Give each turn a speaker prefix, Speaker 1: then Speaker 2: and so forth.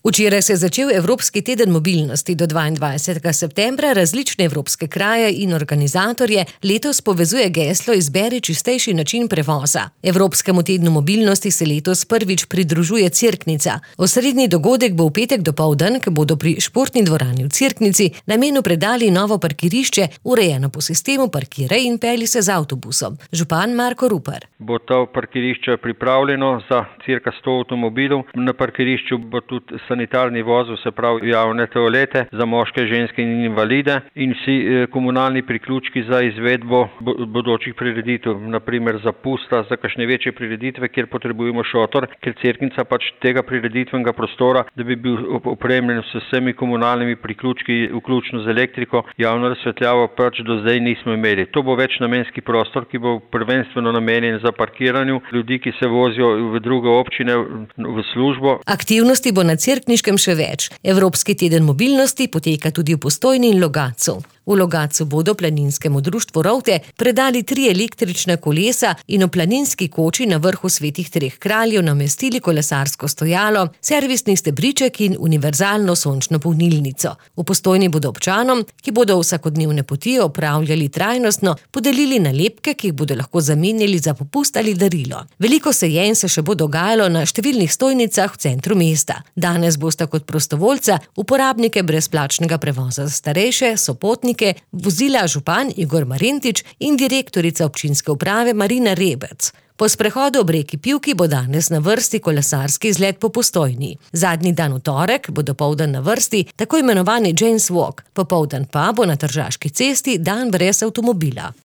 Speaker 1: Včeraj se je začel Evropski teden mobilnosti. Do 22. septembra različne evropske kraje in organizatorje letos povezuje geslo Izberi čistejši način prevoza. Evropskemu tednu mobilnosti se letos prvič pridružuje Cerknica. Osrednji dogodek bo v petek dopoldan, ko bodo pri športni dvorani v Cerknici namenu predali novo parkirišče, urejeno po sistemu parkiraj in pelji se z avtobusom. Župan Marko Rupar.
Speaker 2: Bo to parkirišče pripravljeno za cirka 100 avtomobilov. Na parkirišču bo tudi sanitarni vozil, se pravi javne toalete za moške, ženske in invalide in vsi komunalni priključki za izvedbo bodočih prireditev, naprimer za pusta, za kakšne večje prireditve, kjer potrebujemo šotor, ker Cerknica tega prireditvenega prostora, da bi bil opremljen s vsemi komunalnimi priključki, vključno z elektriko, javno razsvetljavo do zdaj nismo imeli. To bo večnamenski prostor, ki bo prvenstveno namenjen za parkiranje ljudi, ki se vozijo v druge občine v službo.
Speaker 1: Aktivnosti bo na Cerkniškem še več. Evropski teden mobilnosti poteka tudi v Postojni in Logatcu. V Logatcu bodo planinskemu društvu Rovte predali 3 električna kolesa in v planinski koči na vrhu Svetih treh kraljev namestili kolesarsko stojalo, servisni stebriček in univerzalno sončno polnilnico. V Postojni bodo občanom, ki bodo vsakodnevne poti opravljali trajnostno, podelili nalepke, ki jih bodo lahko zamenjali za popust ali darilo. Veliko sejenj se še bo dogajalo na številnih stojnicah v centru mesta. Danes bosta kot prostovoljca uporabnike brezplačnega prevoza za starejše, sopotnike, vozila župan Igor Marentič in direktorica občinske uprave Marina Rebec. Po sprehodu ob reki Pivki bo danes na vrsti kolesarski izlet po Postojni. Zadnji dan v torek bo dopoldan na vrsti tako imenovani Jane's Walk, popoldan pa bo na Tržaški cesti dan brez avtomobila.